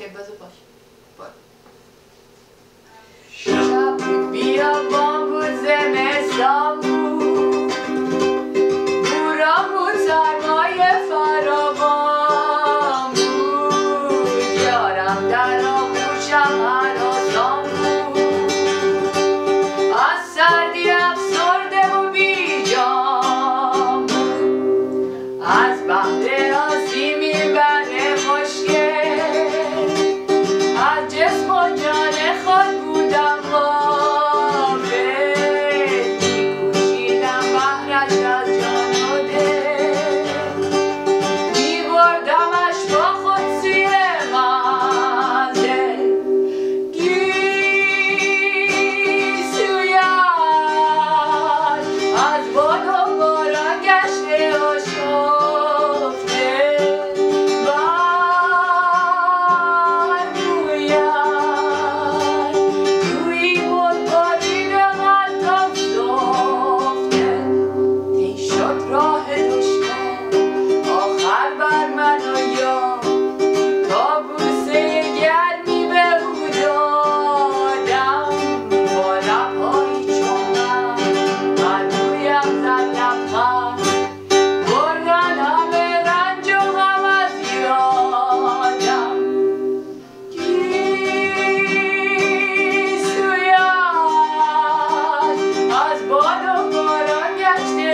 اوکی بذار باش شب بود بیابان بود زمستان بود بوران بود سرمایه فراوان بود یارم در آغوشم هراسان بود از سردی افسرده و بیجان بود از بحر آسیمی بره خوشگل از جسم و جان خود بودم غافل می‌کوشیدم بهرش از جان و دل می‌بردمش با خود سوی منزل گیسویش از باد و باران گشته آشفته راه دشوار آخر بر من و یار تا بوسه گرمی به او دادم با لب‌هایی چون من رویم زد لبخند بردن همه رنج و غم از یادم گیسویش از باد و باران گشته